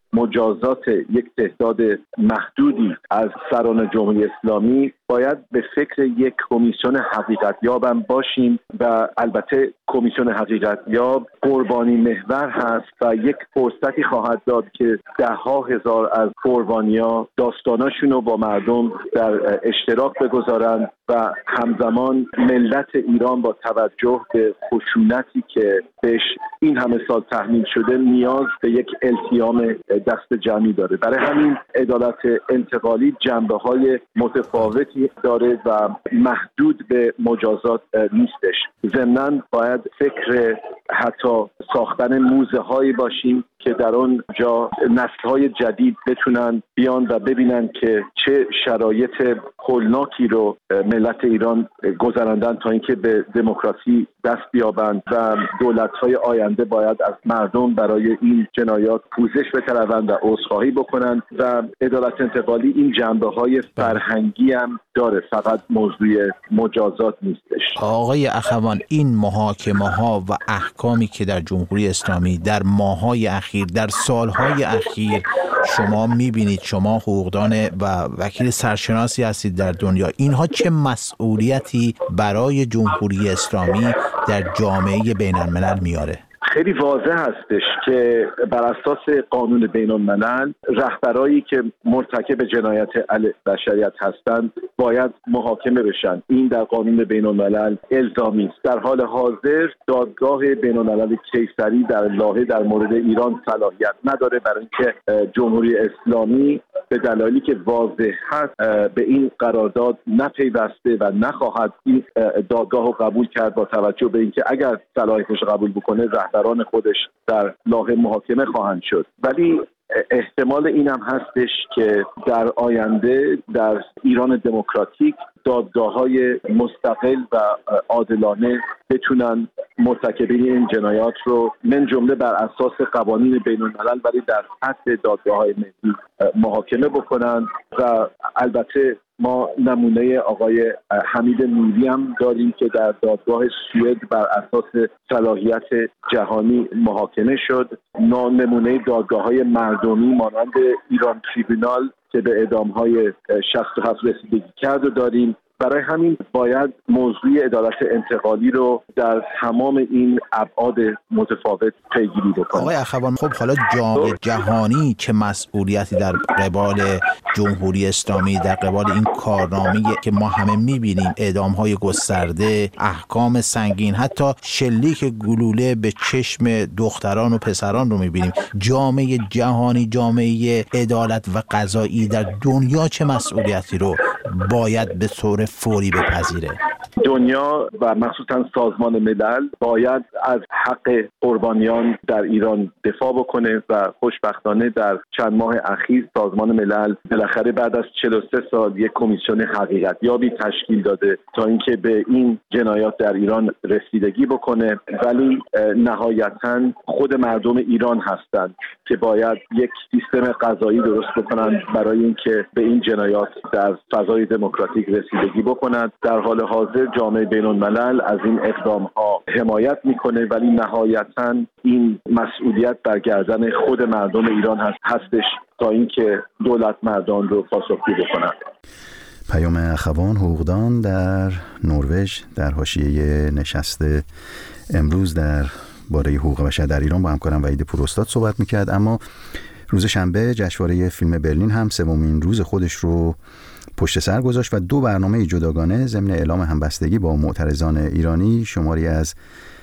مجازات یک تعداد محدودی از سران جمهوری اسلامی باید به فکر یک کمیسیون حقیقتیاب هم باشیم و البته کمیسیون حقیقتیاب قربانی محور هست و یک فرصتی خواهد داد که ده ها هزار از قربانی‌ها داستاناشون رو با مردم در اشتراک بگذارند و همزمان ملت ایران با توجه به خشونتی که بهش این همه سال تحمیل شده نیاز به یک التیام دست جمعی داره. برای همین عدالت انتقالی جنبه‌های متفاوتی داره و محدود به مجازات نیستش. ضمناً باید فکر حتی ساختن موزه‌هایی باشیم که در اون جا نسل‌های جدید بتونن بیان و ببینن که چه شرایط هولناکی رو ملت ایران گذراندن تا اینکه به دموکراسی دست بیابند و دولت‌های آینده باید از مردم برای این جنایات پوزش بطلبند و عذرخواهی بکنن و عدالت انتقالی این جنبه‌های فرهنگی هم داره، فقط موضوع مجازات نیستش. آقای اخوان، این محاکمه‌ها و احکامی که در جمهوری اسلامی در ماه‌های اخیر در سالهای اخیر شما می‌بینید، شما حقوقدان و وکیل سرشناسی هستید در دنیا، اینها چه مسئولیتی برای جمهوری اسلامی در جامعه بین‌الملل میاره؟ خیلی واضح هستش که بر اساس قانون بین الملل رهبرایی که مرتکب جنایت علیه بشریت هستند باید محاکمه بشن. این در قانون بین الملل الزامی است. در حال حاضر دادگاه بین الملل کیسری در لاهه در مورد ایران صلاحیت نداره، برای اینکه جمهوری اسلامی به دلایلی که واضح هست به این قرارداد نپیوسته و نخواهد این دادگاه رو قبول کرد، با توجه به اینکه اگر صلاحیتش قبول بکنه رهبران خودش در لاهه محاکمه خواهند شد. ولی احتمال اینم هستش که در آینده در ایران دموکراتیک دادگاه‌های مستقل و عادلانه بتونن مرتکبین این جنایات رو من جمله بر اساس قوانین بین الملل ولی در سطح دادگاه‌های ملی محاکمه بکنن و البته ما نمونه آقای حمید نوری هم داریم که در دادگاه سوئد بر اساس صلاحیت جهانی محاکمه شد. نمونه دادگاه‌های مردمی مانند ایران تریبونال که به اعدام‌های شصت و هفت رسیدگی کرد و داریم. برای همین باید موضوع عدالت انتقالی رو در تمام این ابعاد متفاوت پیگیری بکنیم. آقای اخوان، خب حالا جامعه جهانی چه مسئولیتی در قبال جمهوری اسلامی، در قبال این کارنامه‌ای که ما همه می‌بینیم، اعدام‌های گسترده، احکام سنگین، حتی شلیک گلوله به چشم دختران و پسران رو می‌بینیم. جامعه جهانی، جامعه عدالت و قضایی در دنیا چه مسئولیتی رو باید به طور فوری بپذیره؟ دنیا و مخصوصا سازمان ملل باید از حق قربانیان در ایران دفاع بکنه و خوشبختانه در چند ماه اخیر سازمان ملل بالاخره بعد از چهل و سه سال یک کمیسیون حقیقتیابی تشکیل داده تا اینکه به این جنایات در ایران رسیدگی بکنه، ولی نهایتاً خود مردم ایران هستند که باید یک سیستم قضایی درست بکنند برای اینکه به این جنایات در فضای دموکراتیک رسیدگی بکنند. در حال حاضر جامعه بین‌الملل از این اقدام‌ها حمایت میکنه، ولی نهایتاً این مسئولیت بر گردن خود مردم ایران هست هستش تا اینکه دولت مردان رو پاسخگو بکنند. پیام اخوان حقوقدان در نروژ در حاشیه نشست امروز در باره حقوق بشر در ایران با همکارم وحید پوراستاد صحبت میکرد. اما روز شنبه جشنواره فیلم برلین هم سومین روز خودش رو پشت سر گذاشت و دو برنامه جداگانه ضمن اعلام همبستگی با معترضان ایرانی شماری از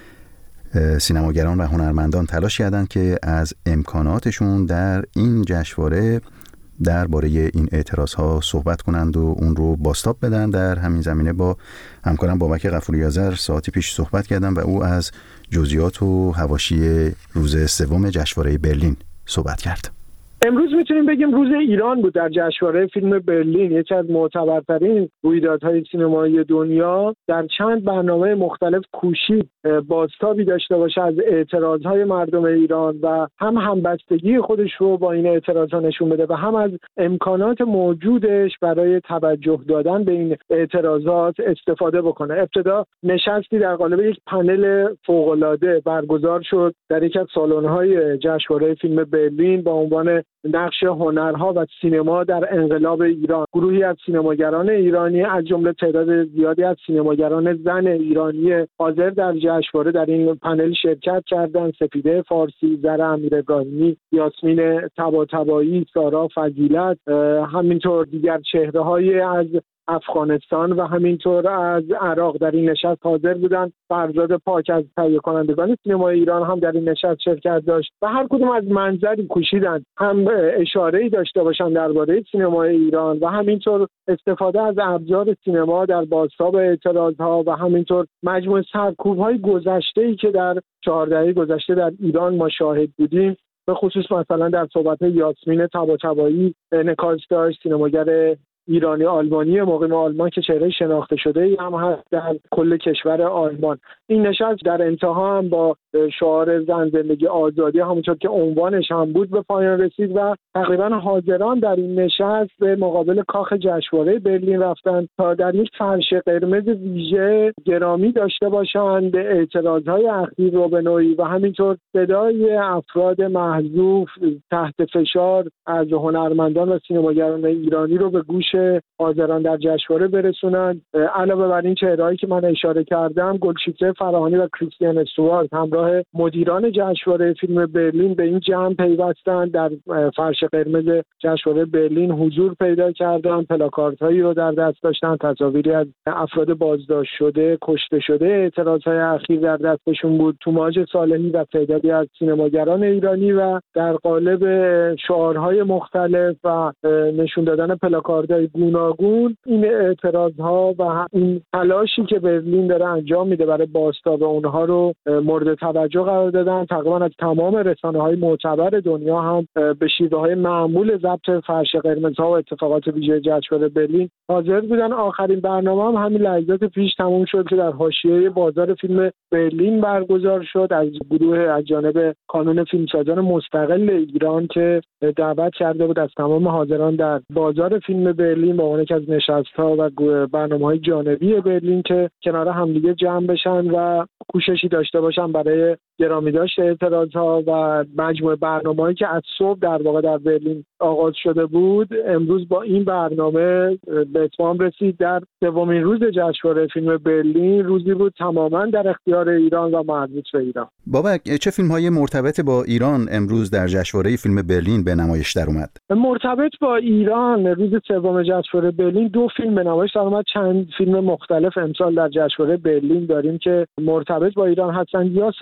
سینماگران و هنرمندان تلاش کردند که از امکاناتشون در این جشنواره درباره این اعتراضها صحبت کنند و اون رو بازتاب بدن. در همین زمینه با همکارم بابک غفوری آذر ساعتی پیش صحبت کردم و او از جزئیات و حواشی روز سوم جشنواره برلین صحبت کرد. امروز میتونیم بگیم روز ایران بود در جشنواره فیلم برلین، یکی از معتبرترین رویدادهای سینمایی دنیا. در چند برنامه مختلف کوشید بازتابی داشته باشه از اعتراضهای مردم ایران و هم همبستگی خودش رو با این اعتراضها نشون بده و هم از امکانات موجودش برای توجه دادن به این اعتراضات استفاده بکنه. ابتدا نشستی در قالب یک پنل فوق‌العاده برگزار شد در یکی از سالن‌های جشنواره فیلم برلین با عنوان نقش هنرها و سینما در انقلاب ایران. گروهی از سینماگران ایرانی از جمله تعداد زیادی از سینماگران زن ایرانی حاضر در جشنواره در این پنل شرکت کردند. سپیده فارسی، زهره امیرابراهیمی، یاسمین طباطبایی، سارا فضیلت، همینطور دیگر چهره‌های از افغانستان و همینطور از عراق در این نشست حاضر بودند. فرزاد پاک از تهیه کنندگان سینمای ایران هم در این نشست شرکت داشت و هر کدوم از منظری کوشیدند هم اشاره‌ای داشته باشند درباره سینمای ایران و همینطور استفاده از ابزار سینما در بازتاب اعتراضها و همینطور مجموعه سرکوب‌های گذشته‌ای که در چهار دهه گذشته در ایران ما شاهد بودیم. به خصوص مثلا در صحبت یاسمین طباطبایی نکاس داشت، سینماگر ایرانی آلمانی مقیم آلمان که چهره شناخته شده ای هم هست در کل کشور آلمان. این نشست در انتها هم با شعار زن زندگی آزادی همونطور که عنوانش هم بود به پایان رسید و تقریبا حاضران در این نشست به مقابل کاخ جشنواره برلین رفتند تا در یک فرش قرمز ویژه گرامی داشته باشند به اعتراضهای اخیر رو به نوعی و همینطور صدای افراد محذوف تحت فشار از هنرمندان و سینماگران ایرانی رو به گوش حاضران در جشنواره برسونند. علاوه بر این چهرهایی که من اشاره کردم، گلشیفته فراهانی و کریستیان استوارت همراه مدیران جشنواره فیلم برلین به این جمع پیوستند. در فرش قرمز جشنواره برلین حضور پیدا کردند، پلاکاردهایی رو در دست داشتند، تصاویری از افراد بازداشت شده، کشته شده اعتراضهای اخیر در دستشون بود. توماج صالحی و تعدادی از سینماگران ایرانی و در قالب شعارهای مختلف و نشون دادن پلاکاردهای گوناگون این اعتراضها و این تلاشی که برلین داره انجام میده برای بازتاب اونها رو مورد توجه قرار دادن. تقریبا از تمام رسانه‌های معتبر دنیا هم به شیوه‌های معمول ضبط فرش قرمزها و اتفاقات ویژه جشنواره برلین حاضر بودن. آخرین برنامه هم همین لحظات پیش تموم شد که در حاشیه بازار فیلم برلین برگزار شد از گروه از جانب کانون فیلمسازان مستقل ایران که دعوت کرده بود از تمام حاضران در بازار فیلم برلین با عنوان از نشست‌ها و برنامه‌های جانبی برلین که کنار همدیگه جمع بشن و کوششی داشته باشن برای گرامی داشت اعتراضها و مجموعه برنامه‌هایی که از صبح در واقع در برلین آغاز شده بود امروز با این برنامه به اتمام رسید. در سومین روز جشنواره فیلم برلین روزی بود تماما در اختیار ایران و مربوط به ایران. بابک، چه فیلم‌های مرتبط با ایران امروز در جشنواره فیلم برلین به نمایش در اومد؟ مرتبط با ایران روز سوم جشنواره برلین دو فیلم به نمایش در اومد. چند فیلم مختلف امسال در جشنواره برلین داریم که مرتبط با ایران هستند، یا ساخته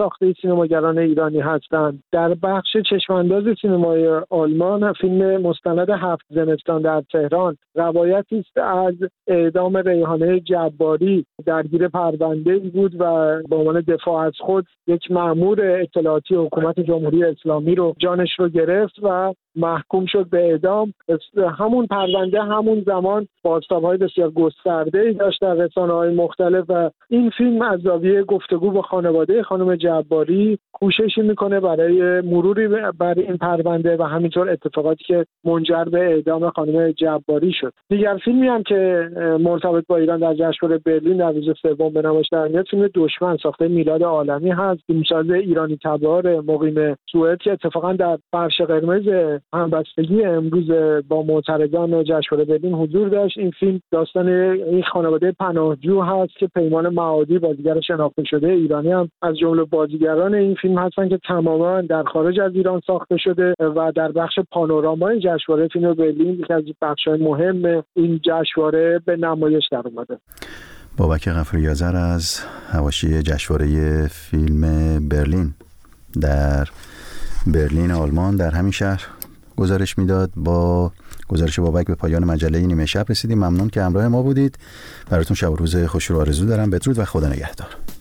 سینماگران ایرانی هستند. در بخش چشمانداز سینمای آلمان فیلم مستند هفت زمستان در تهران روایتی است از اعدام ریحانه جباری درگیر پرونده‌ای بود و به عنوان دفاع از خود یک مأمور اطلاعاتی حکومت جمهوری اسلامی رو جانش رو گرفت و محکوم شد به اعدام. همون پرونده همون زمان بازتاب‌های بسیار گسترده‌ای داشت در رسانه‌های مختلف و این فیلم از زاویه گفتگو با خانواده خانم جباری کوششی میکنه برای مروری بر این پرونده و همینطور اتفاقاتی که منجر به اعدام خانم جباری شد. دیگر فیلمی هم که مرتبط با ایران در جشنواره برلین در روز سوم به نمایش در میاد فیلم دشمن ساخته میلاد عالمی هست. فیلمساز ایرانی تبار مقیم سوئد که اتفاقا در فرش قرمز همبستگی امروز با معترضان جشنواره برلین حضور داشت. این فیلم داستان این خانواده پناهجو هست که پیمان معادی بازیگر شناخته شده ایرانی هم از جمله بازیگران این فیلم هستن که تماما در خارج از ایران ساخته شده و در بخش پانورامای جشنواره فیلم برلین یکی از بخش‌های مهم این جشنواره به نمایش در اومده. بابک غفوری آذر از حواشی جشنواره فیلم برلین در برلین آلمان در همین شهر گزارش میداد. با گزارش بابک به پایان مجله نیمه شب رسیدیم. ممنون که همراه ما بودید. براتون شب و روز خوشی رو آرزو دارم. بدرود و خدا نگهدار.